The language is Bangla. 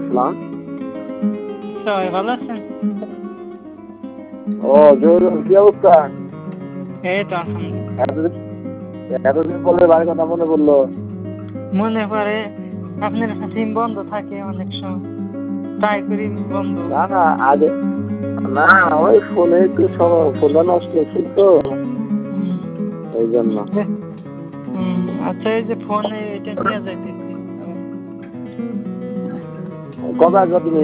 আসসালাম। সবাই ভালো আছেন? ও জহিরুল, কি অবস্থা? এই তো আলহামদুলিল্লাহ। এতদিন এতদিন পরে বাড়ির কথা মনে পড়লো। মনে পড়ে, আপনার সিম বন্ধ থাকে অনেক সময়, ট্রাই করি বন্ধ। না না, আগে না, ওই ফোনে একটু ফোনটা নষ্ট হচ্ছিল তো, হুম, এই জন্য। আচ্ছা, এই যে ফোনে এটা নিয়ে যাইতেছি। কবে আসবা তুমি?